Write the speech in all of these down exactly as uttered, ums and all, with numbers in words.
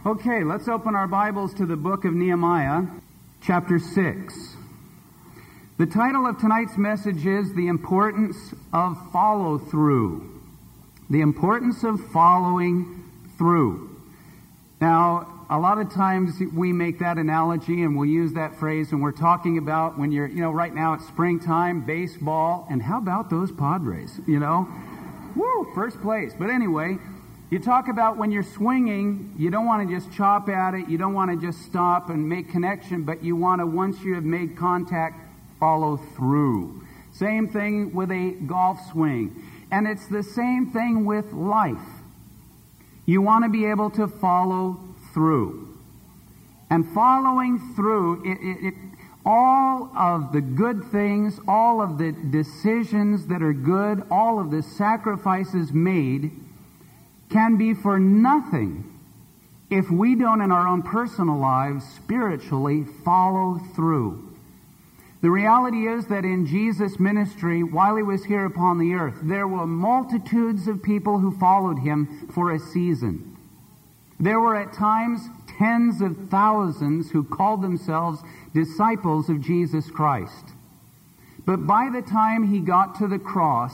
Okay, let's open our Bibles to the book of Nehemiah, chapter six. The title of tonight's message is The Importance of Follow-Through. The importance of following through. Now, a lot of times we make that analogy and we'll use that phrase and we're talking about when you're, you know, right now it's springtime, baseball, and how about those Padres, you know? Woo, first place. But anyway, you talk about when you're swinging, you don't want to just chop at it, you don't want to just stop and make connection, but you want to, once you have made contact, follow through. Same thing with a golf swing. And it's the same thing with life. You want to be able to follow through. And following through, it, it, it, all of the good things, all of the decisions that are good, all of the sacrifices made can be for nothing if we don't in our own personal lives spiritually follow through. The reality is that in Jesus' ministry, while he was here upon the earth, there were multitudes of people who followed him for a season. There were at times tens of thousands who called themselves disciples of Jesus Christ. But by the time he got to the cross,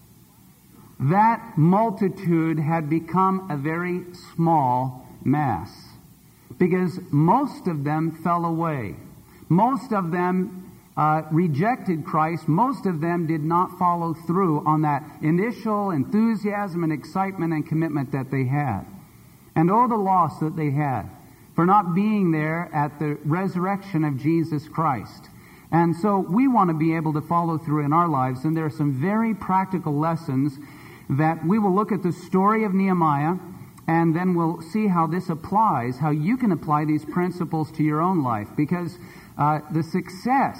that multitude had become a very small mass, because most of them fell away. Most of them uh, rejected Christ. Most of them did not follow through on that initial enthusiasm and excitement and commitment that they had. And oh, the loss that they had for not being there at the resurrection of Jesus Christ. And so we want to be able to follow through in our lives, and there are some very practical lessons that we will look at the story of Nehemiah, and then we'll see how this applies, how you can apply these principles to your own life. Because uh, the success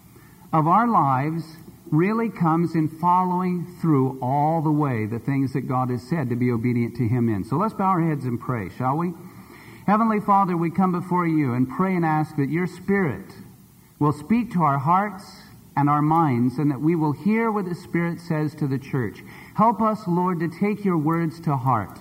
of our lives really comes in following through all the way the things that God has said to be obedient to him in. So let's bow our heads and pray, shall we? Heavenly Father, we come before you and pray and ask that your Spirit will speak to our hearts and our minds, and that we will hear what the Spirit says to the church. Help us, Lord, to take your words to heart.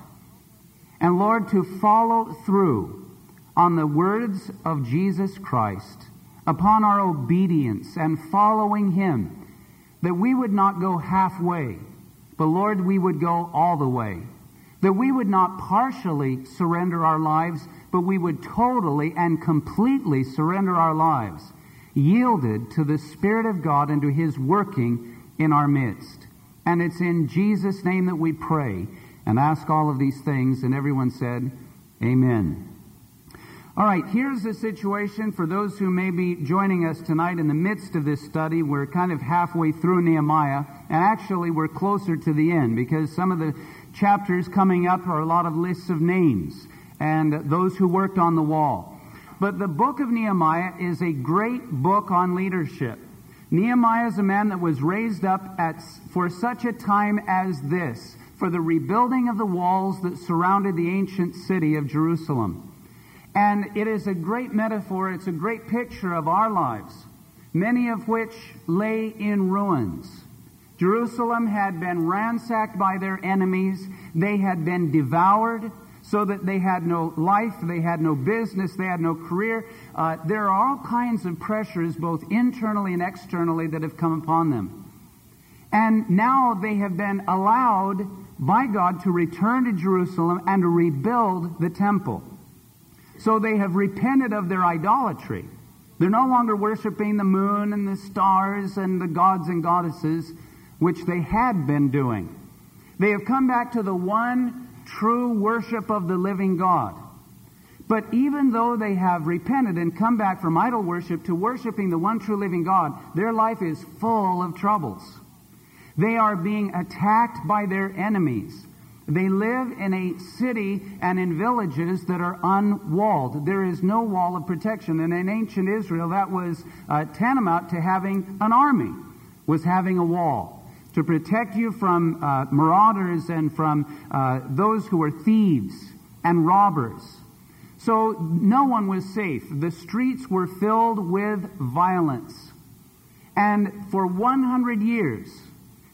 And, Lord, to follow through on the words of Jesus Christ, upon our obedience and following him, that we would not go halfway, but, Lord, we would go all the way. That we would not partially surrender our lives, but we would totally and completely surrender our lives, yielded to the Spirit of God and to his working in our midst. And it's in Jesus' name that we pray and ask all of these things. And everyone said, amen. All right, here's the situation for those who may be joining us tonight in the midst of this study. We're kind of halfway through Nehemiah, and actually we're closer to the end, because some of the chapters coming up are a lot of lists of names and those who worked on the wall. But the book of Nehemiah is a great book on leadership. Nehemiah is a man that was raised up at for such a time as this, for the rebuilding of the walls that surrounded the ancient city of Jerusalem. And it is a great metaphor, it's a great picture of our lives, many of which lay in ruins. Jerusalem had been ransacked by their enemies. They had been devoured, so that they had no life, they had no business, they had no career. Uh, there are all kinds of pressures, both internally and externally, that have come upon them. And now they have been allowed by God to return to Jerusalem and to rebuild the temple. So they have repented of their idolatry. They're no longer worshiping the moon and the stars and the gods and goddesses, which they had been doing. They have come back to the one true worship of the living God. But even though they have repented and come back from idol worship to worshiping the one true living God, their life is full of troubles. They are being attacked by their enemies. They live in a city and in villages that are unwalled. There is no wall of protection. And in ancient Israel, that was uh, tantamount to having an army, was having a wall to protect you from uh, marauders and from uh, those who were thieves and robbers. So no one was safe. The streets were filled with violence. And for one hundred years,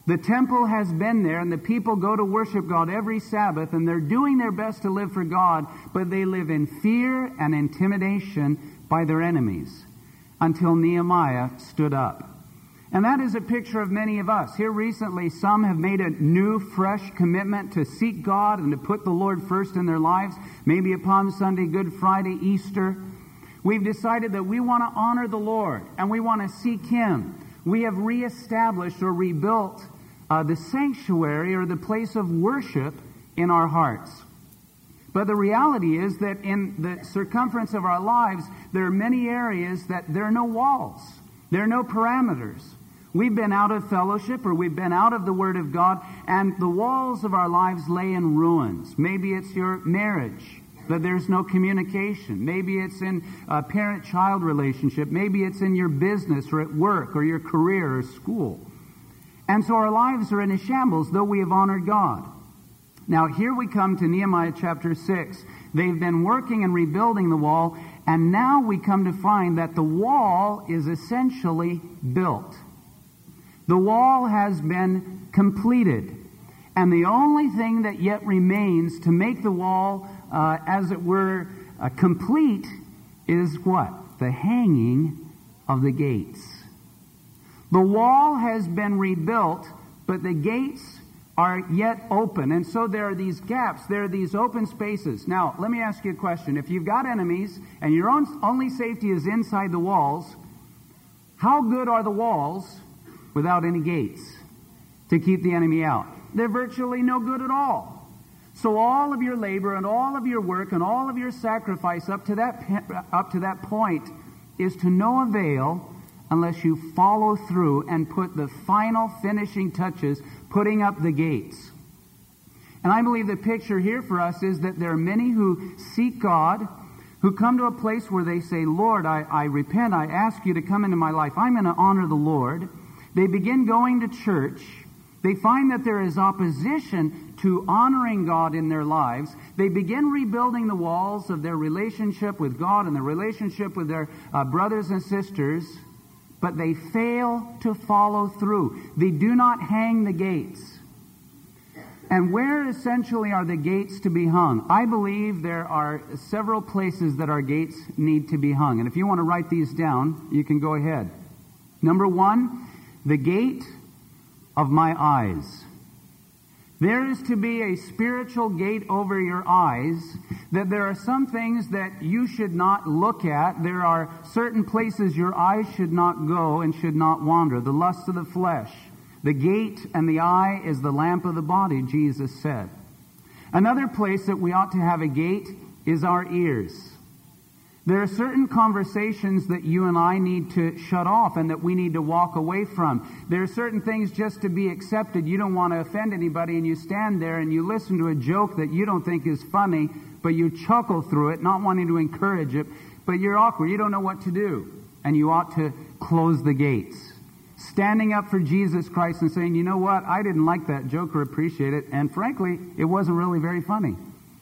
The temple has been there, and the people go to worship God every Sabbath, and they're doing their best to live for God, but they live in fear and intimidation by their enemies until Nehemiah stood up. And that is a picture of many of us. Here recently, some have made a new, fresh commitment to seek God and to put the Lord first in their lives, maybe a Palm Sunday, Good Friday, Easter. We've decided that we want to honor the Lord, and we want to seek Him. We have reestablished or rebuilt Uh, the sanctuary or the place of worship in our hearts. But the reality is that in the circumference of our lives, there are many areas that there are no walls. There are no parameters. We've been out of fellowship, or we've been out of the Word of God, and the walls of our lives lay in ruins. Maybe it's your marriage, that there's no communication. Maybe it's in a parent-child relationship. Maybe it's in your business or at work or your career or school. And so our lives are in a shambles, though we have honored God. Now, here we come to Nehemiah chapter six. They've been working and rebuilding the wall, and now we come to find that the wall is essentially built. The wall has been completed, and the only thing that yet remains to make the wall, uh, as it were, uh, complete is what? The hanging of the gates. The wall has been rebuilt, but the gates are yet open. And so there are these gaps. There are these open spaces. Now, let me ask you a question. If you've got enemies and your own only safety is inside the walls, how good are the walls without any gates to keep the enemy out? They're virtually no good at all. So all of your labor and all of your work and all of your sacrifice up to that, up to that point is to no avail unless you follow through and put the final finishing touches, putting up the gates. And I believe the picture here for us is that there are many who seek God, who come to a place where they say, Lord, I, I repent, I ask you to come into my life. I'm going to honor the Lord. They begin going to church. They find that there is opposition to honoring God in their lives. They begin rebuilding the walls of their relationship with God and their relationship with their uh, brothers and sisters, but they fail to follow through. They do not hang the gates. And where essentially are the gates to be hung? I believe there are several places that our gates need to be hung. And if you want to write these down, you can go ahead. Number one, the gate of my eyes. There is to be a spiritual gate over your eyes, that there are some things that you should not look at. There are certain places your eyes should not go and should not wander. The lust of the flesh. The gate and the eye is the lamp of the body, Jesus said. Another place that we ought to have a gate is our ears. There are certain conversations that you and I need to shut off and that we need to walk away from. There are certain things just to be accepted. You don't want to offend anybody, and you stand there and you listen to a joke that you don't think is funny, but you chuckle through it, not wanting to encourage it, but you're awkward. You don't know what to do. And you ought to close the gates. Standing up for Jesus Christ and saying, you know what, I didn't like that joke or appreciate it, and frankly, it wasn't really very funny.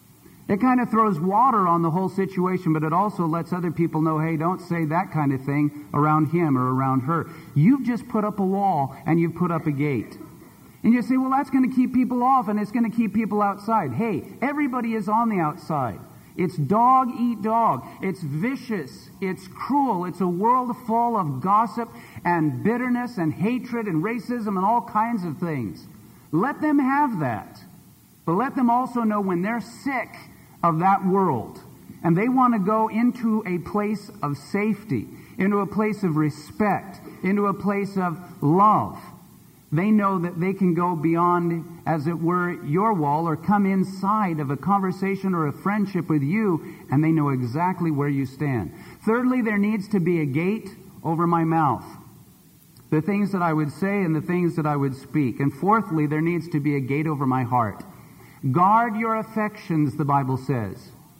It kind of throws water on the whole situation, but it also lets other people know, hey, don't say that kind of thing around him or around her. You've just put up a wall and you've put up a gate. And you say, well, that's going to keep people off and it's going to keep people outside. Hey, everybody is on the outside. It's dog eat dog. It's vicious. It's cruel. It's a world full of gossip and bitterness and hatred and racism and all kinds of things. Let them have that. But let them also know when they're sick of that world and they want to go into a place of safety, into a place of respect, into a place of love, they know that they can go beyond, as it were, your wall or come inside of a conversation or a friendship with you, and they know exactly where you stand. Thirdly, there needs to be a gate over my mouth, the things that I would say and the things that I would speak. And fourthly, there needs to be a gate over my heart. Guard your affections, the Bible says.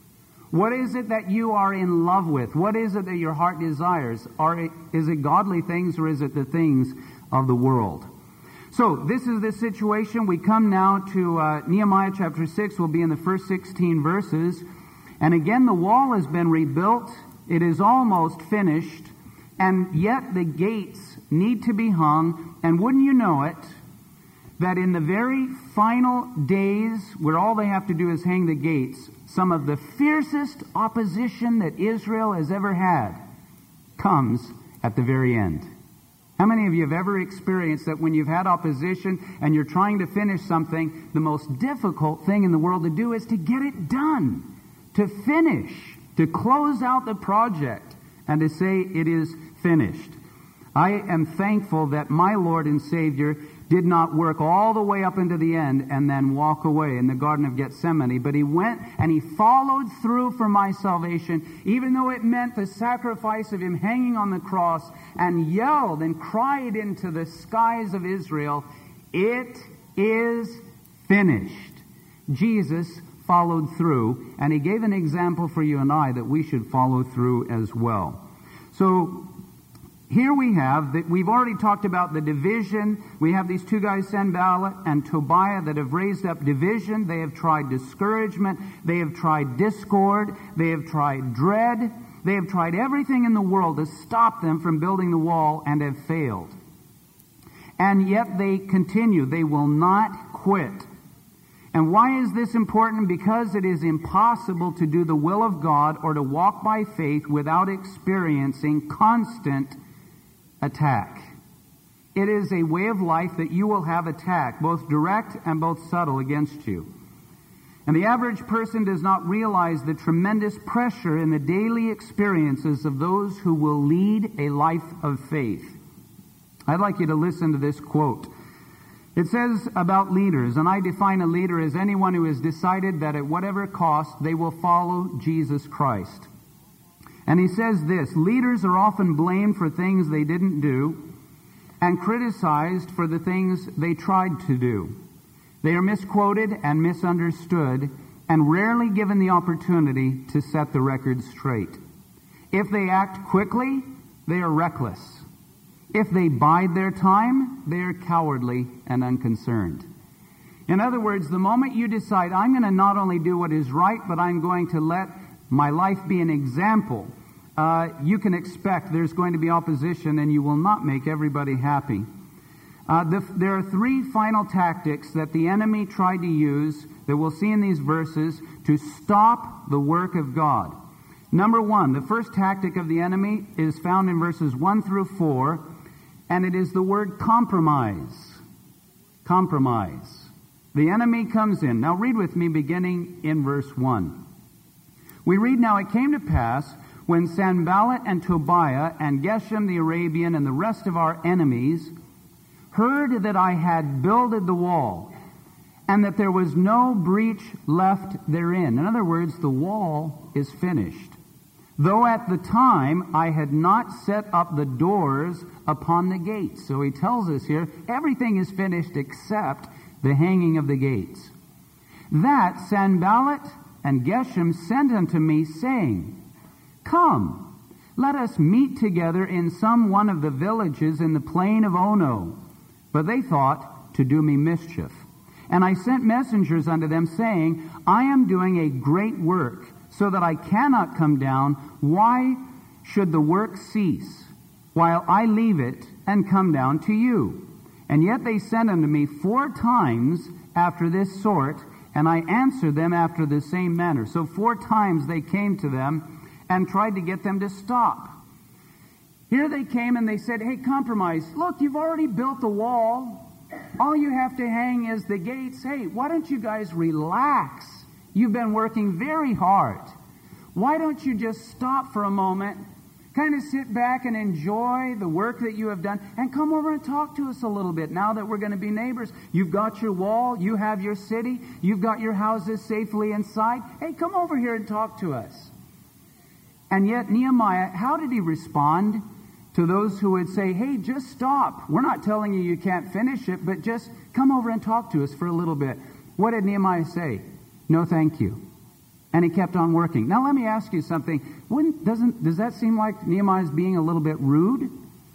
What is it that you are in love with? What is it that your heart desires? Are it, is it godly things or is it the things of the world? So, this is the situation. We come now to uh, Nehemiah chapter six. We'll be in the first sixteen verses. And again, the wall has been rebuilt. It is almost finished. And yet the gates need to be hung. And wouldn't you know it, that in the very final days, where all they have to do is hang the gates, some of the fiercest opposition that Israel has ever had comes at the very end. How many of you have ever experienced that when you've had opposition and you're trying to finish something, the most difficult thing in the world to do is to get it done, to finish, to close out the project, and to say it is finished? I am thankful that my Lord and Savior did not work all the way up into the end and then walk away in the Garden of Gethsemane, but He went and He followed through for my salvation, even though it meant the sacrifice of Him hanging on the cross, and yelled and cried into the skies of Israel, "It is finished." Jesus followed through, and He gave an example for you and I that we should follow through as well. So here we have, that we've already talked about the division. We have these two guys, Sanballat and Tobiah, that have raised up division. They have tried discouragement. They have tried discord. They have tried dread. They have tried everything in the world to stop them from building the wall, and have failed. And yet they continue. They will not quit. And why is this important? Because it is impossible to do the will of God or to walk by faith without experiencing constant attack. It is a way of life that you will have attack, both direct and both subtle, against you. And the average person does not realize the tremendous pressure in the daily experiences of those who will lead a life of faith. I'd like you to listen to this quote. It says about leaders, and I define a leader as anyone who has decided that at whatever cost they will follow Jesus Christ. And he says this: leaders are often blamed for things they didn't do and criticized for the things they tried to do. They are misquoted and misunderstood and rarely given the opportunity to set the record straight. If they act quickly, they are reckless. If they bide their time, they are cowardly and unconcerned. In other words, the moment you decide, I'm going to not only do what is right, but I'm going to let my life be an example, uh, you can expect there's going to be opposition, and you will not make everybody happy. Uh, the, there are three final tactics that the enemy tried to use that we'll see in these verses to stop the work of God. Number one, the first tactic of the enemy is found in verses one through four, and it is the word compromise. Compromise. The enemy comes in. Now read with me beginning in verse one. We read, "Now it came to pass, when Sanballat and Tobiah and Geshem the Arabian and the rest of our enemies heard that I had builded the wall, and that there was no breach left therein." In other words, the wall is finished. "Though at the time I had not set up the doors upon the gates." So he tells us here, everything is finished except the hanging of the gates. "That Sanballat and Geshem sent unto me, saying, Come, let us meet together in some one of the villages in the plain of Ono. But they thought to do me mischief. And I sent messengers unto them, saying, I am doing a great work, so that I cannot come down. Why should the work cease, while I leave it and come down to you? And yet they sent unto me four times after this sort, and I answered them after the same manner." So four times they came to them and tried to get them to stop. Here they came and they said, "Hey, compromise. Look, you've already built the wall. All you have to hang is the gates. Hey, why don't you guys relax? You've been working very hard. Why don't you just stop for a moment, kind of sit back and enjoy the work that you have done, and come over and talk to us a little bit now that we're going to be neighbors. You've got your wall, you have your city, you've got your houses safely inside. Hey, come over here and talk to us." And yet Nehemiah, how did he respond to those who would say, "Hey, just stop. We're not telling you you can't finish it, but just come over and talk to us for a little bit"? What did Nehemiah say? "No, thank you." And he kept on working. Now let me ask you something. Wouldn't, doesn't, does that seem like Nehemiah's being a little bit rude?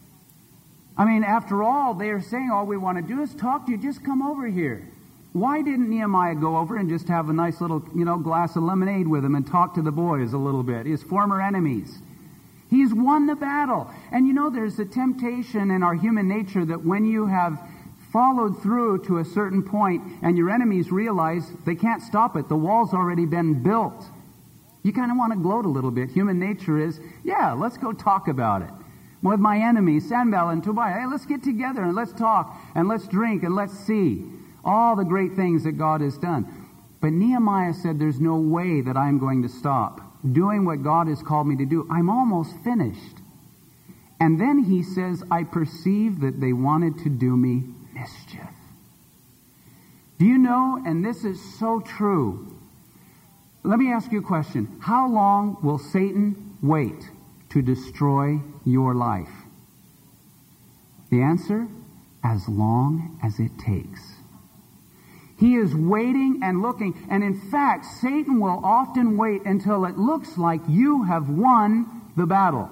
I mean, after all, they are saying all we want to do is talk to you. Just come over here. Why didn't Nehemiah go over and just have a nice little, you know, glass of lemonade with him and talk to the boys a little bit, his former enemies? He's won the battle. And you know, there's a temptation in our human nature that when you have followed through to a certain point, and your enemies realize they can't stop it. The wall's already been built. You kind of want to gloat a little bit. Human nature is, yeah, let's go talk about it. With my enemies, Sanballat and Tobiah, hey, let's get together and let's talk and let's drink and let's see all the great things that God has done. But Nehemiah said, there's no way that I'm going to stop doing what God has called me to do. I'm almost finished. And then he says, I perceived that they wanted to do me mischief. Do you know, and this is so true, let me ask you a question. How long will Satan wait to destroy your life? The answer, as long as it takes. He is waiting and looking, and in fact, Satan will often wait until it looks like you have won the battle.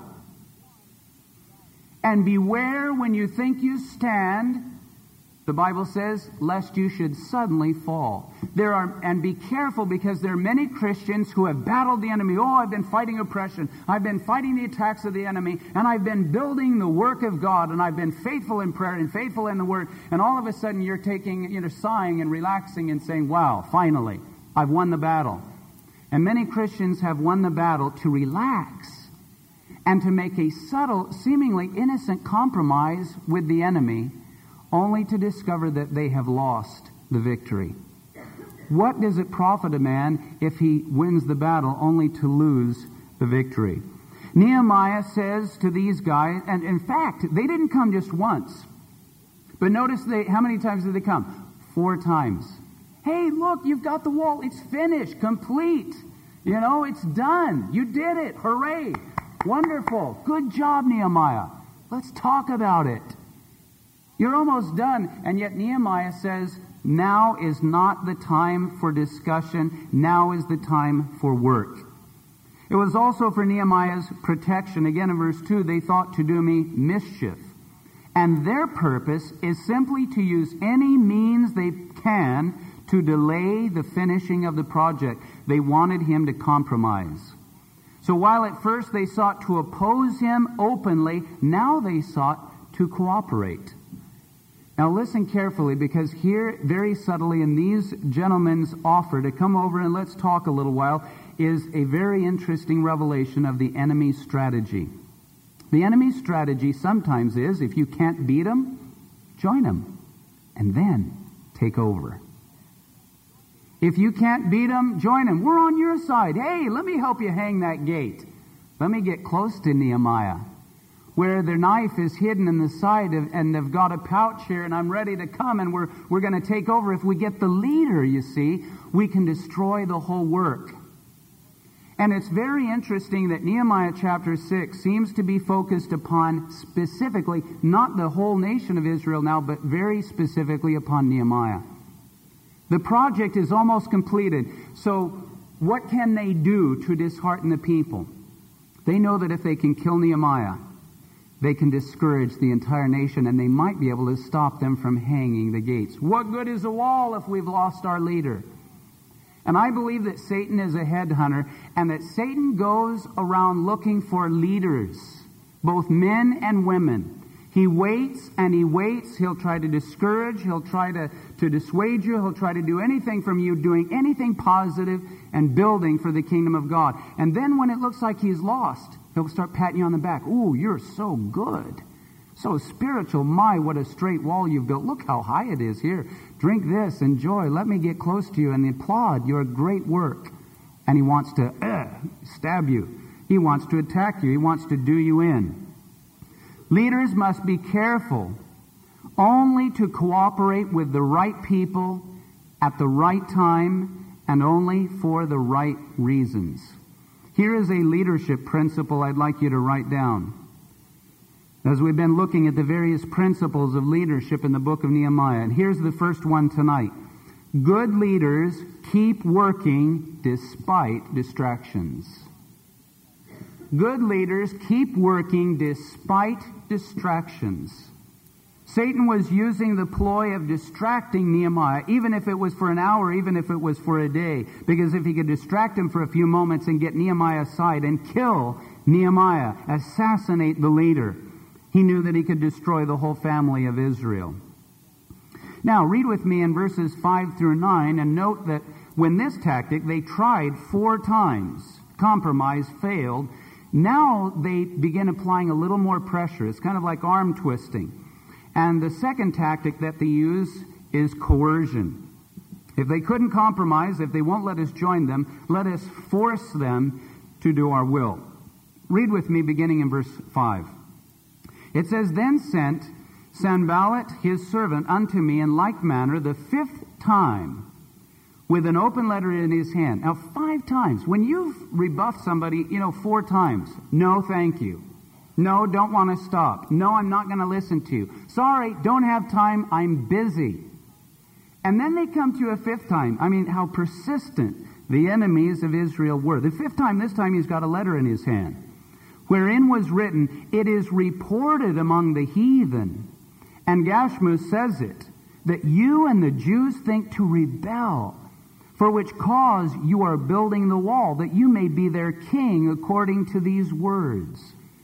And beware when you think you stand, the Bible says, lest you should suddenly fall. There are, and be careful, because there are many Christians who have battled the enemy. Oh, I've been fighting oppression. I've been fighting the attacks of the enemy, and I've been building the work of God, and I've been faithful in prayer and faithful in the Word. And all of a sudden you're taking, you know, sighing and relaxing and saying, wow, finally, I've won the battle. And many Christians have won the battle to relax and to make a subtle, seemingly innocent compromise with the enemy, only to discover that they have lost the victory. What does it profit a man if he wins the battle only to lose the victory? Nehemiah says to these guys, and in fact, they didn't come just once. But notice they, how many times did they come? Four times. Hey, look, you've got the wall. It's finished, complete. You know, it's done. You did it. Hooray. Wonderful. Good job, Nehemiah. Let's talk about it. You're almost done. And yet Nehemiah says, now is not the time for discussion. Now is the time for work. It was also for Nehemiah's protection. Again, in verse two, they thought to do me mischief. And their purpose is simply to use any means they can to delay the finishing of the project. They wanted him to compromise. So while at first they sought to oppose him openly, now they sought to cooperate. Now listen carefully, because here, very subtly, in these gentlemen's offer to come over and let's talk a little while, is a very interesting revelation of the enemy's strategy. The enemy's strategy sometimes is, if you can't beat them, join them, and then take over. If you can't beat them, join them. We're on your side. Hey, let me help you hang that gate. Let me get close to Nehemiah, where their knife is hidden in the side of, and they've got a pouch here, and I'm ready to come, and we're, we're going to take over. If we get the leader, you see, we can destroy the whole work. And it's very interesting that Nehemiah chapter six seems to be focused upon specifically, not the whole nation of Israel now, but very specifically upon Nehemiah. The project is almost completed. So what can they do to dishearten the people? They know that if they can kill Nehemiah, they can discourage the entire nation, and they might be able to stop them from hanging the gates. What good is a wall if we've lost our leader? And I believe that Satan is a headhunter, and that Satan goes around looking for leaders, both men and women. He waits and he waits. He'll try to discourage. He'll try to, to dissuade you. He'll try to do anything from you, doing anything positive and building for the kingdom of God. And then when it looks like he's lost, he'll start patting you on the back. Ooh, you're so good. So spiritual. My, what a straight wall you've built. Look how high it is here. Drink this. Enjoy. Let me get close to you and applaud your great work. And he wants to uh, stab you. He wants to attack you. He wants to do you in. Leaders must be careful only to cooperate with the right people at the right time and only for the right reasons. Here is a leadership principle I'd like you to write down. As we've been looking at the various principles of leadership in the book of Nehemiah, and here's the first one tonight. Good leaders keep working despite distractions. Good leaders keep working despite distractions. Satan was using the ploy of distracting Nehemiah, even if it was for an hour, even if it was for a day. Because if he could distract him for a few moments and get Nehemiah aside and kill Nehemiah, assassinate the leader, he knew that he could destroy the whole family of Israel. Now, read with me in verses five through nine, and note that when this tactic, they tried four times. Compromise failed. Now they begin applying a little more pressure. It's kind of like arm twisting. And the second tactic that they use is coercion. If they couldn't compromise, if they won't let us join them, let us force them to do our will. Read with me beginning in verse five. It says, Then sent Sanballat his servant unto me in like manner the fifth time, with an open letter in his hand. Now, five times. When you've rebuffed somebody, you know, four times. No, thank you. No, don't want to stop. No, I'm not going to listen to you. Sorry, don't have time. I'm busy. And then they come to a fifth time. I mean, how persistent the enemies of Israel were. The fifth time, this time he's got a letter in his hand, wherein was written, It is reported among the heathen, and Gashmu says it, that you and the Jews think to rebel, for which cause you are building the wall, that you may be their king according to these words.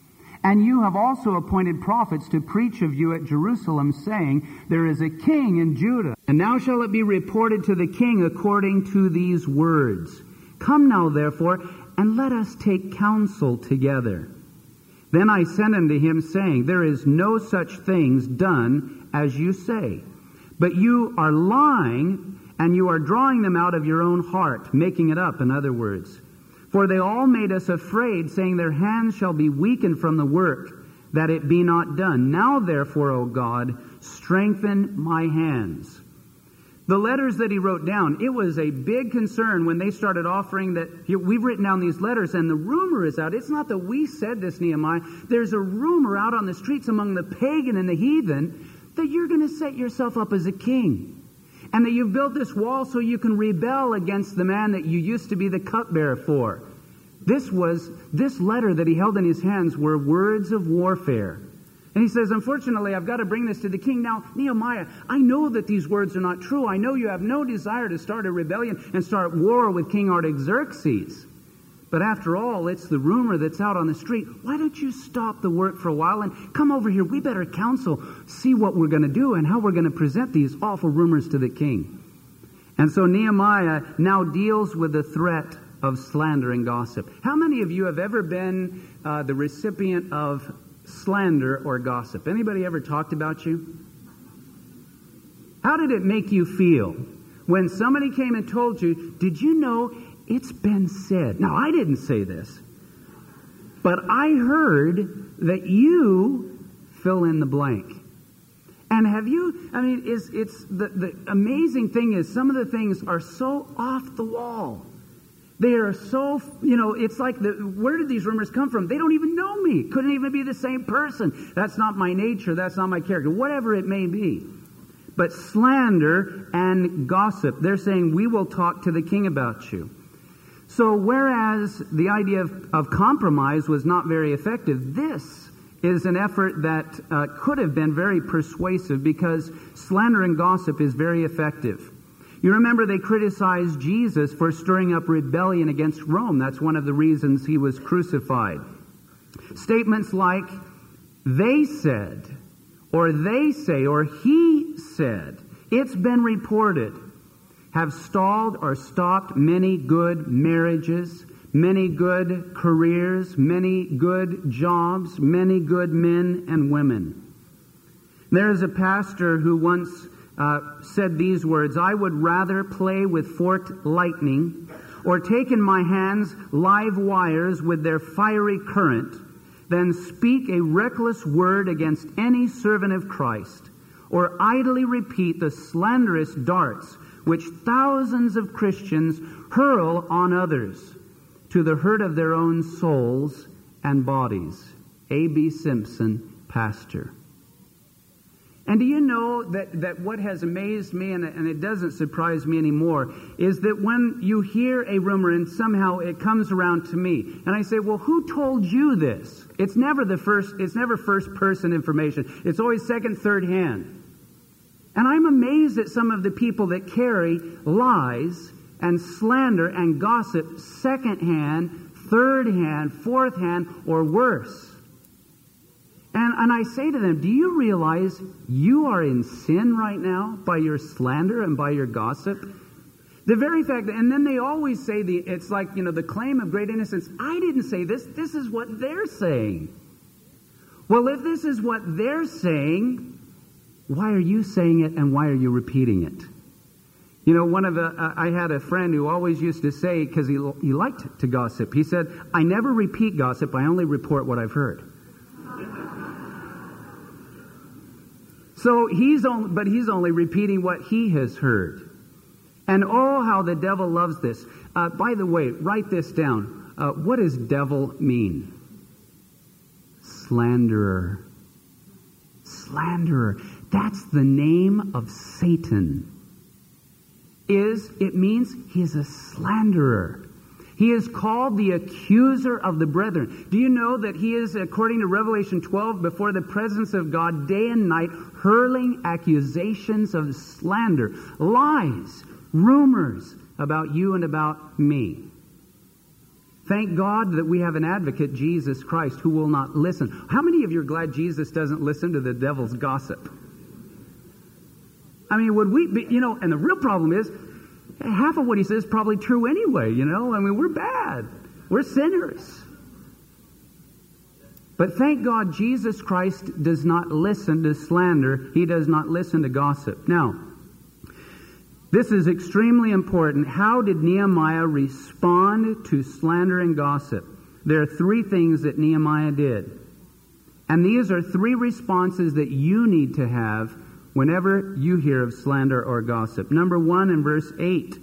And you have also appointed prophets to preach of you at Jerusalem, saying, There is a king in Judah. And now shall it be reported to the king according to these words. Come now, therefore, and let us take counsel together. Then I sent unto him, saying, There is no such things done as you say. But you are lying, and you are drawing them out of your own heart, making it up, in other words. For they all made us afraid, saying, Their hands shall be weakened from the work, that it be not done. Now therefore, O God, strengthen my hands. The letters that he wrote down, it was a big concern when they started offering that, here, we've written down these letters, and the rumor is out. It's not that we said this, Nehemiah. There's a rumor out on the streets among the pagan and the heathen that you're going to set yourself up as a king. And that you've built this wall so you can rebel against the man that you used to be the cupbearer for. This was, this letter that he held in his hands were words of warfare. And he says, unfortunately, I've got to bring this to the king. Now, Nehemiah, I know that these words are not true. I know you have no desire to start a rebellion and start war with King Artaxerxes. But after all, it's the rumor that's out on the street. Why don't you stop the work for a while and come over here? We better counsel, see what we're going to do and how we're going to present these awful rumors to the king. And so Nehemiah now deals with the threat of slander and gossip. How many of you have ever been uh, the recipient of slander or gossip? Anybody ever talked about you? How did it make you feel when somebody came and told you, did you know it's been said? Now, I didn't say this, but I heard that you fill in the blank. And have you, I mean, it's, it's the, the amazing thing is some of the things are so off the wall. They are so, you know, it's like, the, where did these rumors come from? They don't even know me. Couldn't even be the same person. That's not my nature. That's not my character. Whatever it may be. But slander and gossip, they're saying, we will talk to the king about you. So whereas the idea of, of compromise was not very effective, this is an effort that uh, could have been very persuasive because slander and gossip is very effective. You remember they criticized Jesus for stirring up rebellion against Rome. That's one of the reasons he was crucified. Statements like, they said, or they say, or he said, it's been reported, have stalled or stopped many good marriages, many good careers, many good jobs, many good men and women. There is a pastor who once uh, said these words, I would rather play with forked lightning or take in my hands live wires with their fiery current than speak a reckless word against any servant of Christ or idly repeat the slanderous darts which thousands of Christians hurl on others to the hurt of their own souls and bodies. A B Simpson, pastor. And do you know that, that what has amazed me, and, and it doesn't surprise me anymore, is that when you hear a rumor and somehow it comes around to me, and I say, well, who told you this? It's never the first, it's never first person information. It's always second, third hand. And I'm amazed at some of the people that carry lies and slander and gossip second hand, third hand, fourth hand, or worse. And, and I say to them, do you realize you are in sin right now by your slander and by your gossip? The very fact, and then they always say, the it's like, you know, the claim of great innocence. I didn't say this. This is what they're saying. Well, if this is what they're saying, why are you saying it and why are you repeating it? You know, one of the, uh, I had a friend who always used to say, because he, he liked to gossip, he said, I never repeat gossip, I only report what I've heard. So he's only, but he's only repeating what he has heard. And oh, how the devil loves this. Uh, by the way, write this down. Uh, what does devil mean? Slanderer. Slanderer. That's the name of Satan. Is it means he is a slanderer. He is called the accuser of the brethren. Do you know that he is, according to Revelation twelve, before the presence of God day and night, hurling accusations of slander, lies, rumors about you and about me. Thank God that we have an advocate, Jesus Christ, who will not listen. How many of you are glad Jesus doesn't listen to the devil's gossip? I mean, would we be, you know, and the real problem is, half of what he says is probably true anyway, you know? I mean, we're bad. We're sinners. But thank God Jesus Christ does not listen to slander. He does not listen to gossip. Now, this is extremely important. How did Nehemiah respond to slander and gossip? There are three things that Nehemiah did. And these are three responses that you need to have whenever you hear of slander or gossip. Number one, in verse eight,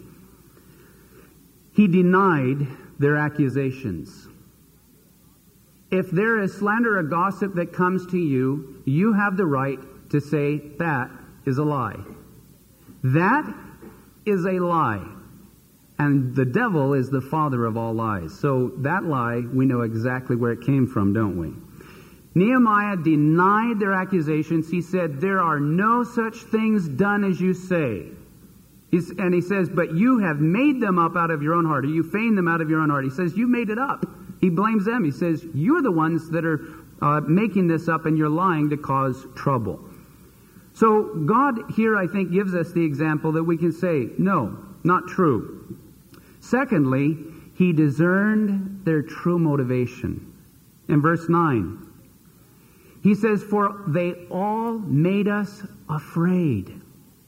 he denied their accusations. If there is slander or gossip that comes to you, you have the right to say, that is a lie. That is a lie. And the devil is the father of all lies. So that lie, we know exactly where it came from, don't we? Nehemiah denied their accusations. He said, there are no such things done as you say. He's, and he says, but you have made them up out of your own heart, or you feigned them out of your own heart. He says, you made it up. He blames them. He says, you're the ones that are uh, making this up and you're lying to cause trouble. So God here, I think, gives us the example that we can say, no, not true. Secondly, he discerned their true motivation. In verse nine, he says, for they all made us afraid.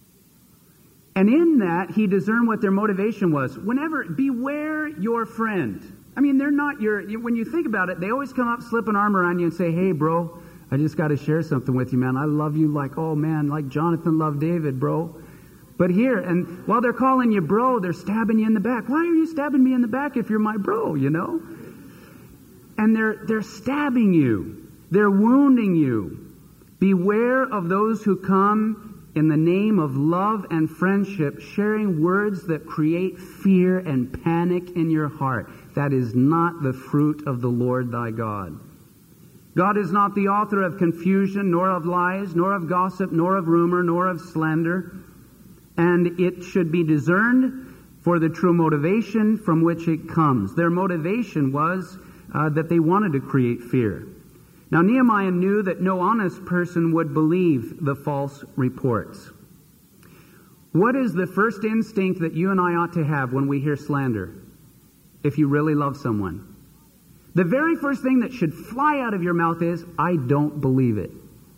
And in that, he discerned what their motivation was. Whenever, beware your friend. I mean, they're not your, when you think about it, they always come up, slip an arm around you and say, hey, bro, I just got to share something with you, man. I love you like, oh, man, like Jonathan loved David, bro. But here, and while they're calling you bro, they're stabbing you in the back. Why are you stabbing me in the back if you're my bro, you know? And they're they're stabbing you. They're wounding you. Beware of those who come in the name of love and friendship, sharing words that create fear and panic in your heart. That is not the fruit of the Lord thy God. God is not the author of confusion, nor of lies, nor of gossip, nor of rumor, nor of slander. And it should be discerned for the true motivation from which it comes. Their motivation was uh, that they wanted to create fear. Now, Nehemiah knew that no honest person would believe the false reports. What is the first instinct that you and I ought to have when we hear slander? If you really love someone, the very first thing that should fly out of your mouth is, I don't believe it.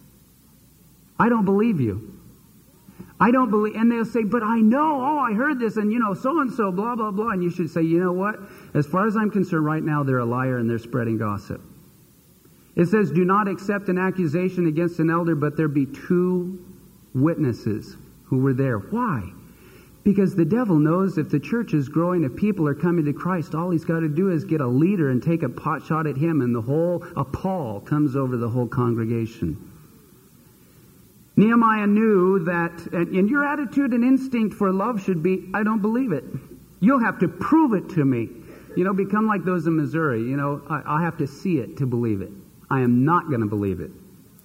I don't believe you. I don't believe, and they'll say, but I know, oh, I heard this, and you know, so-and-so, blah, blah, blah. And you should say, you know what? As far as I'm concerned right now, they're a liar and they're spreading gossip. It says, do not accept an accusation against an elder, but there be two witnesses who were there. Why? Because the devil knows if the church is growing, if people are coming to Christ, all he's got to do is get a leader and take a pot shot at him, and the whole, a pall comes over the whole congregation. Nehemiah knew that, and your attitude and instinct for love should be, I don't believe it. You'll have to prove it to me. You know, become like those in Missouri. You know, I, I have to see it to believe it. I am not going to believe it.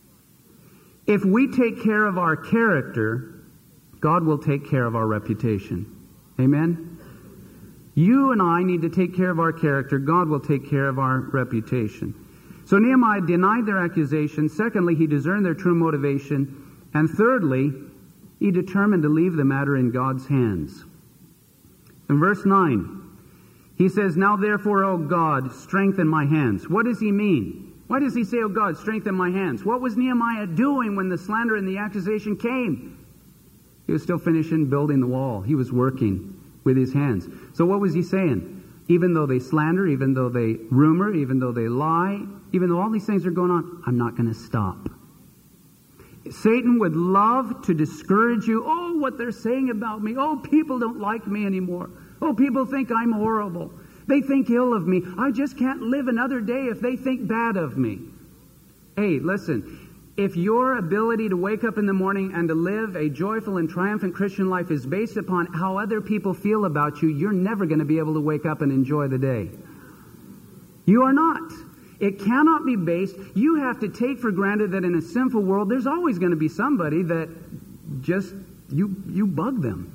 If we take care of our character, God will take care of our reputation. Amen? You and I need to take care of our character. God will take care of our reputation. So Nehemiah denied their accusation. Secondly, he discerned their true motivation. And thirdly, he determined to leave the matter in God's hands. In verse nine, he says, "Now therefore, O God, strengthen my hands." What does he mean? Why does he say, "Oh God, strengthen my hands"? What was Nehemiah doing when the slander and the accusation came? He was still finishing building the wall. He was working with his hands. So what was he saying? Even though they slander, even though they rumor, even though they lie, even though all these things are going on, I'm not going to stop. Satan would love to discourage you. Oh, what they're saying about me. Oh, people don't like me anymore. Oh, people think I'm horrible. They think ill of me. I just can't live another day if they think bad of me. Hey, listen. If your ability to wake up in the morning and to live a joyful and triumphant Christian life is based upon how other people feel about you, you're never going to be able to wake up and enjoy the day. You are not. It cannot be based. You have to take for granted that in a sinful world, there's always going to be somebody that just, you, you bug them.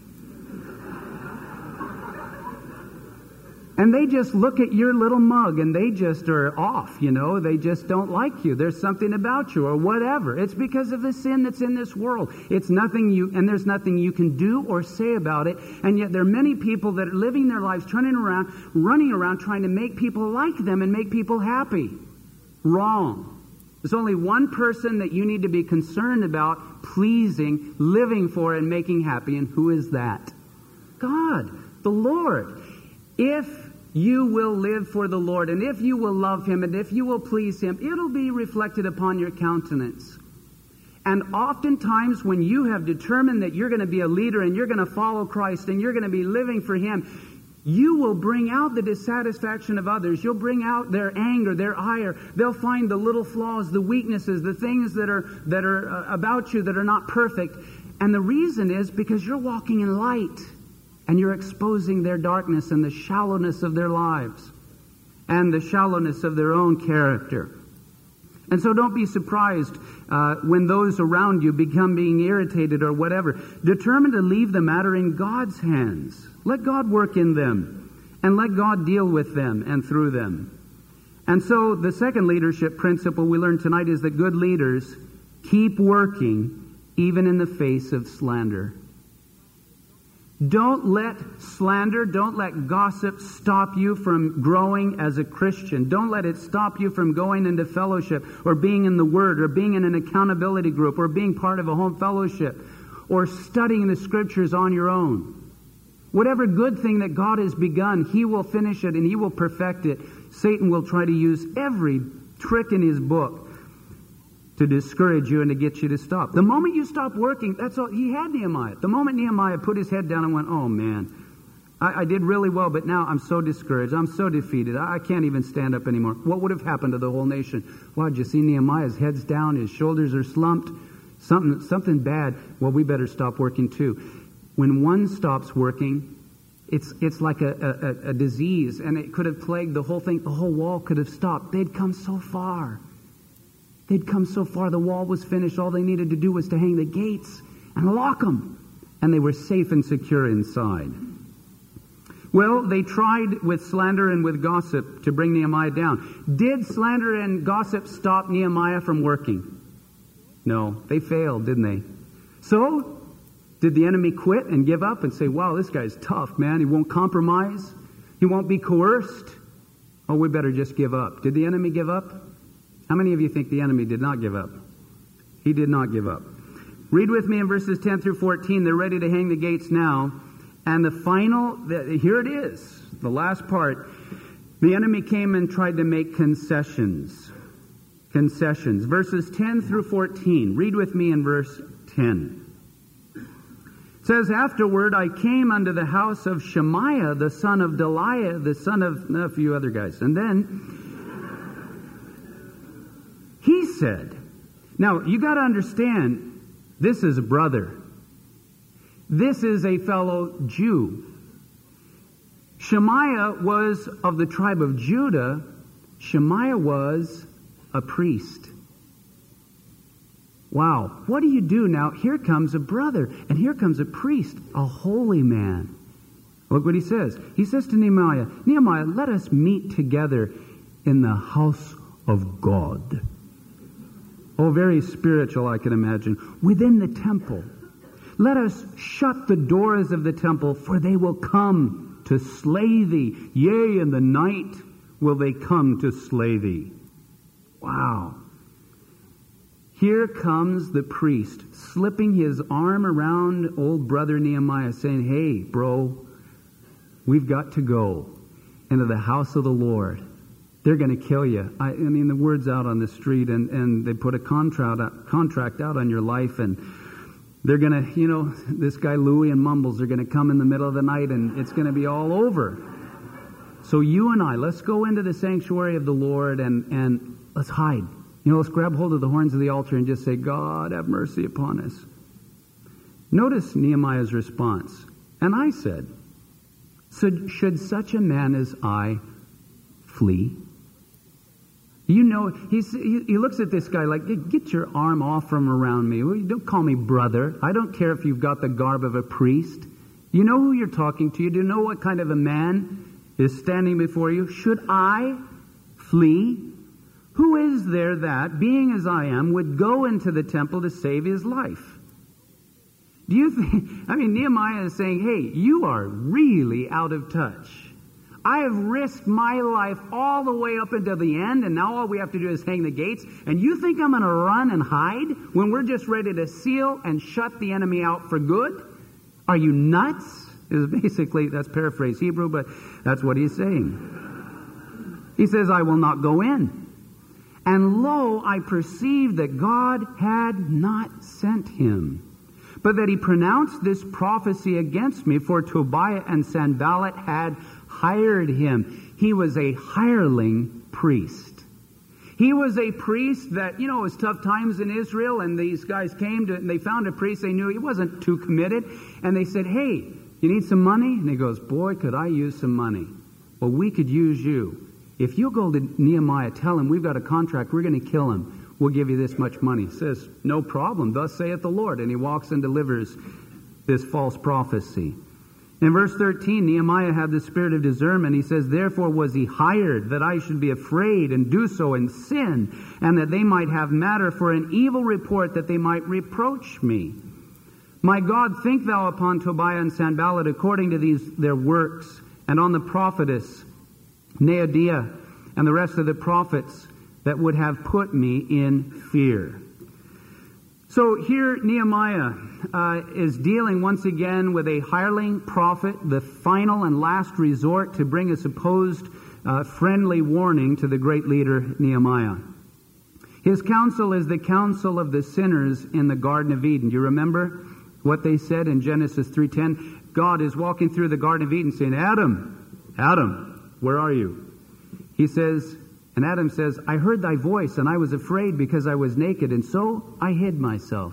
And they just look at your little mug and they just are off, you know. They just don't like you. There's something about you or whatever. It's because of the sin that's in this world. It's nothing you, and there's nothing you can do or say about it. And yet there are many people that are living their lives, turning around, running around, trying to make people like them and make people happy. Wrong. There's only one person that you need to be concerned about pleasing, living for, and making happy. And who is that? God, the Lord. If you will live for the Lord, and if you will love Him, and if you will please Him, it'll be reflected upon your countenance. And oftentimes when you have determined that you're going to be a leader and you're going to follow Christ and you're going to be living for Him, you will bring out the dissatisfaction of others. You'll bring out their anger, their ire. They'll find the little flaws, the weaknesses, the things that are, that are uh, about you that are not perfect. And the reason is because you're walking in light. And you're exposing their darkness and the shallowness of their lives and the shallowness of their own character. And so don't be surprised uh, when those around you become being irritated or whatever. Determine to leave the matter in God's hands. Let God work in them and let God deal with them and through them. And so the second leadership principle we learned tonight is that good leaders keep working even in the face of slander. Don't let slander, don't let gossip stop you from growing as a Christian. Don't let it stop you from going into fellowship or being in the Word or being in an accountability group or being part of a home fellowship or studying the Scriptures on your own. Whatever good thing that God has begun, He will finish it and He will perfect it. Satan will try to use every trick in his book to discourage you and to get you to stop. The moment you stop working, that's all. He had Nehemiah. The moment Nehemiah put his head down and went, oh man, I, I did really well, but now I'm so discouraged. I'm so defeated. I, I can't even stand up anymore. What would have happened to the whole nation? Well, did you see Nehemiah's head's down, his shoulders are slumped, something, something bad. Well, we better stop working too. When one stops working, it's it's like a, a, a disease, and it could have plagued the whole thing. The whole wall could have stopped. They'd come so far. They'd come so far, the wall was finished. All they needed to do was to hang the gates and lock them. And they were safe and secure inside. Well, they tried with slander and with gossip to bring Nehemiah down. Did slander and gossip stop Nehemiah from working? No, they failed, didn't they? So, did the enemy quit and give up and say, wow, this guy's tough, man. He won't compromise. He won't be coerced. Oh, we better just give up. Did the enemy give up? How many of you think the enemy did not give up? He did not give up. Read with me in verses ten through fourteen. They're ready to hang the gates now. And the final, the, here it is, the last part. The enemy came and tried to make concessions. Concessions. Verses ten through fourteen. Read with me in verse ten. It says, afterward I came unto the house of Shemaiah, the son of Delaiah, the son of a few other guys. And then he said, now you got to understand, this is a brother. This is a fellow Jew. Shemaiah was of the tribe of Judah. Shemaiah was a priest. Wow, what do you do now? Here comes a brother, and here comes a priest, a holy man. Look what he says. He says to Nehemiah, Nehemiah, let us meet together in the house of God. Oh, very spiritual, I can imagine. Within the temple. Let us shut the doors of the temple, for they will come to slay thee. Yea, in the night will they come to slay thee. Wow. Here comes the priest, slipping his arm around old brother Nehemiah, saying, hey, bro, we've got to go into the house of the Lord. They're going to kill you. I, I mean, the word's out on the street, and, and they put a contract out, contract out on your life, and they're going to, you know, this guy Louie and Mumbles are going to come in the middle of the night, and it's going to be all over. So you and I, let's go into the sanctuary of the Lord, and, and let's hide. You know, let's grab hold of the horns of the altar and just say, God, have mercy upon us. Notice Nehemiah's response. And I said, so should such a man as I flee? You know, he's, he, he looks at this guy like, get your arm off from around me. Don't call me brother. I don't care if you've got the garb of a priest. You know who you're talking to. You do know what kind of a man is standing before you. Should I flee? Who is there that, being as I am, would go into the temple to save his life? Do you think, I mean, Nehemiah is saying, hey, you are really out of touch. I have risked my life all the way up until the end, and now all we have to do is hang the gates. And you think I'm going to run and hide when we're just ready to seal and shut the enemy out for good? Are you nuts? Is basically, that's paraphrase Hebrew, but that's what he's saying. He says, I will not go in. And lo, I perceived that God had not sent him, but that he pronounced this prophecy against me, for Tobiah and Sanballat had hired him. He was a hireling priest. He was a priest that, you know, it was tough times in Israel, and these guys came to, and they found a priest they knew he wasn't too committed, and they said, hey, you need some money? And he goes, boy, could I use some money. Well, we could use you. If you'll go to Nehemiah, tell him we've got a contract, we're going to kill him. We'll give you this much money. He says, no problem, thus saith the Lord. And he walks and delivers this false prophecy. In verse thirteen, Nehemiah had the spirit of discernment. He says, therefore was he hired, that I should be afraid and do so in sin, and that they might have matter for an evil report, that they might reproach me. My God, think thou upon Tobiah and Sanballat according to these their works, and on the prophetess Neadiah and the rest of the prophets that would have put me in fear. So here Nehemiah uh, is dealing once again with a hireling prophet, the final and last resort to bring a supposed uh, friendly warning to the great leader Nehemiah. His counsel is the counsel of the sinners in the Garden of Eden. Do you remember what they said in Genesis three ten? God is walking through the Garden of Eden saying, Adam, Adam, where are you? He says, and Adam says, I heard thy voice, and I was afraid because I was naked, and so I hid myself.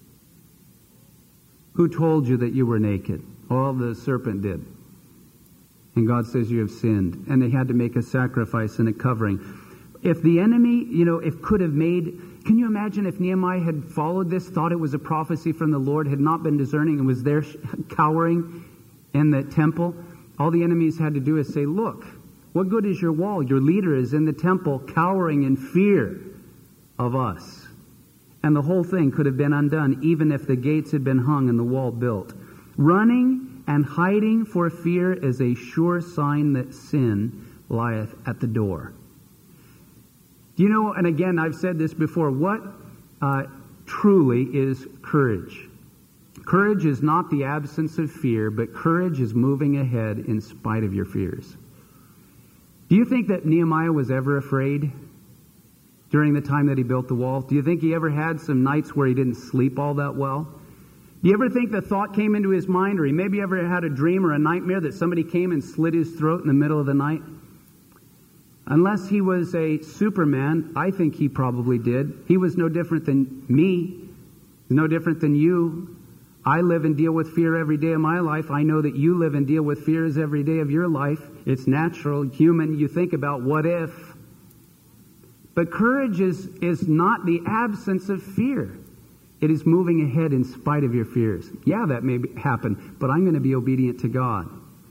Who told you that you were naked? Well, the serpent did. And God says you have sinned. And they had to make a sacrifice and a covering. If the enemy, you know, if could have made, can you imagine if Nehemiah had followed this, thought it was a prophecy from the Lord, had not been discerning, and was there cowering in the temple? All the enemies had to do is say, look, what good is your wall? Your leader is in the temple cowering in fear of us. And the whole thing could have been undone even if the gates had been hung and the wall built. Running and hiding for fear is a sure sign that sin lieth at the door. Do you know, and again, I've said this before, what uh, truly is courage? Courage is not the absence of fear, but courage is moving ahead in spite of your fears. Do you think that Nehemiah was ever afraid during the time that he built the wall? Do you think he ever had some nights where he didn't sleep all that well? Do you ever think the thought came into his mind, or he maybe ever had a dream or a nightmare that somebody came and slit his throat in the middle of the night? Unless he was a Superman, I think he probably did. He was no different than me, no different than you. I live and deal with fear every day of my life. I know that you live and deal with fears every day of your life. It's natural, human. You think about what if. But courage is, is not the absence of fear. It is moving ahead in spite of your fears. Yeah, that may be, happen, but I'm going to be obedient to God.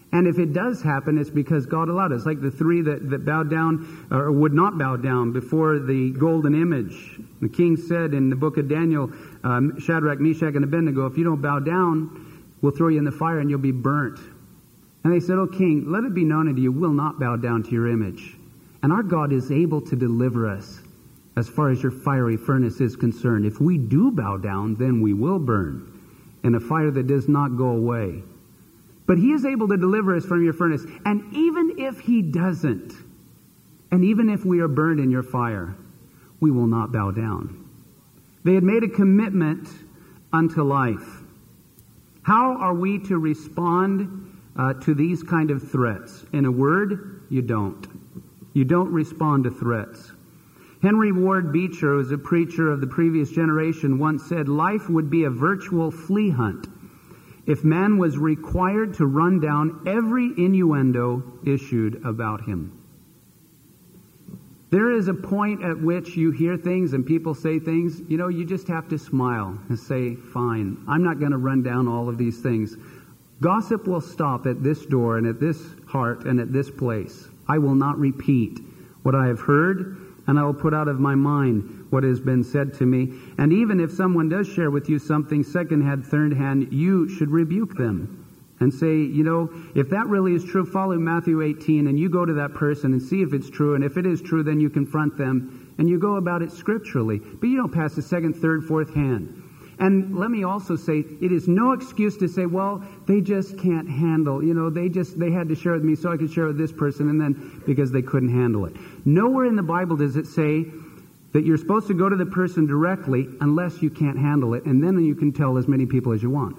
And if it does happen, it's because God allowed it. It's like the three that, that bowed down, or would not bow down before the golden image. The king said in the book of Daniel, um, Shadrach, Meshach, and Abednego, if you don't bow down, we'll throw you in the fire and you'll be burnt. And they said, O king, let it be known unto you, we'll not bow down to your image. And our God is able to deliver us as far as your fiery furnace is concerned. If we do bow down, then we will burn in a fire that does not go away. But he is able to deliver us from your furnace. And even if he doesn't, and even if we are burned in your fire, we will not bow down. They had made a commitment unto life. How are we to respond uh, to these kind of threats? In a word, you don't. You don't respond to threats. Henry Ward Beecher, who was a preacher of the previous generation, once said, life would be a virtual flea hunt if man was required to run down every innuendo issued about him. There is a point at which you hear things and people say things, you know, you just have to smile and say, fine, I'm not going to run down all of these things. Gossip will stop at this door and at this heart and at this place. I will not repeat what I have heard, and I will put out of my mind what has been said to me. And even if someone does share with you something second-hand, third-hand, you should rebuke them and say, you know, if that really is true, follow Matthew eighteen, and you go to that person and see if it's true. And if it is true, then you confront them, and you go about it scripturally. But you don't pass the second, third, fourth hand. And let me also say, it is no excuse to say, well, they just can't handle, you know, they just, they had to share with me so I could share with this person, and then because they couldn't handle it. Nowhere in the Bible does it say that you're supposed to go to the person directly unless you can't handle it, and then you can tell as many people as you want.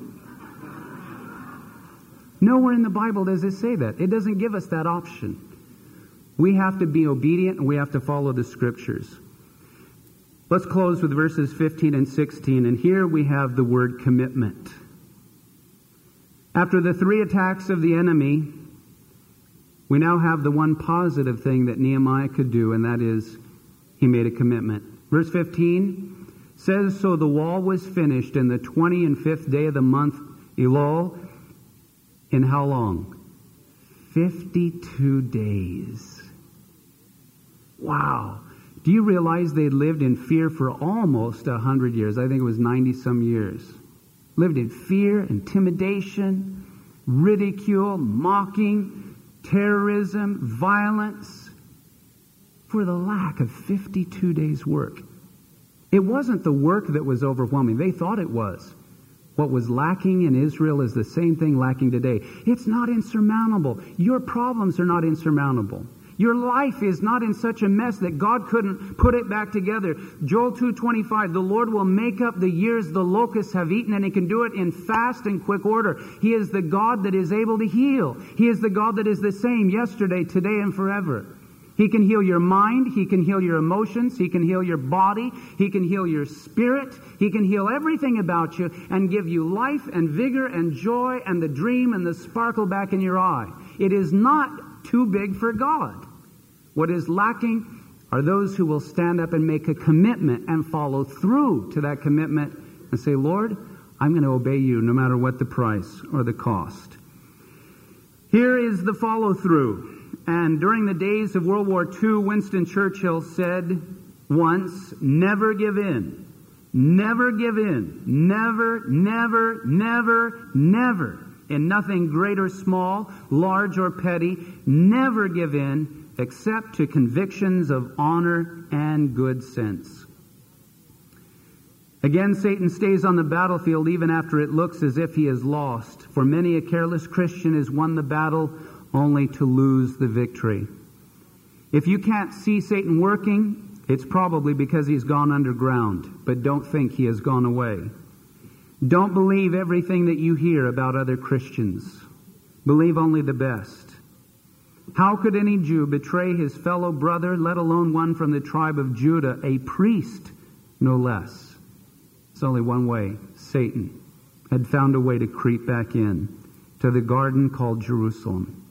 Nowhere in the Bible does it say that. It doesn't give us that option. We have to be obedient, and we have to follow the Scriptures. Let's close with verses fifteen and sixteen, and here we have the word commitment. After the three attacks of the enemy, we now have the one positive thing that Nehemiah could do, and that is he made a commitment. Verse fifteen says, so the wall was finished in the twenty and fifth day of the month Elul. In how long? fifty-two days. Wow. Do you realize they lived in fear for almost a hundred years? I think it was ninety some years. Lived in fear, intimidation, ridicule, mocking, terrorism, violence, for the lack of fifty-two days' work. It wasn't the work that was overwhelming. They thought it was. What was lacking in Israel is the same thing lacking today. It's not insurmountable. Your problems are not insurmountable. Your life is not in such a mess that God couldn't put it back together. Joel two twenty-five, the Lord will make up the years the locusts have eaten, and He can do it in fast and quick order. He is the God that is able to heal. He is the God that is the same yesterday, today, and forever. He can heal your mind. He can heal your emotions. He can heal your body. He can heal your spirit. He can heal everything about you and give you life and vigor and joy and the dream and the sparkle back in your eye. It is not too big for God. What is lacking are those who will stand up and make a commitment and follow through to that commitment and say, Lord, I'm going to obey you no matter what the price or the cost. Here is the follow-through. And during the days of World War Two, Winston Churchill said once, never give in. Never give in. Never, never, never, never. In nothing great or small, large or petty, never give in except to convictions of honor and good sense. Again, Satan stays on the battlefield even after it looks as if he is lost. For many a careless Christian has won the battle only to lose the victory. If you can't see Satan working, it's probably because he's gone underground. But don't think he has gone away. Don't believe everything that you hear about other Christians. Believe only the best. How could any Jew betray his fellow brother, let alone one from the tribe of Judah, a priest, no less? It's only one way. Satan had found a way to creep back in to the garden called Jerusalem.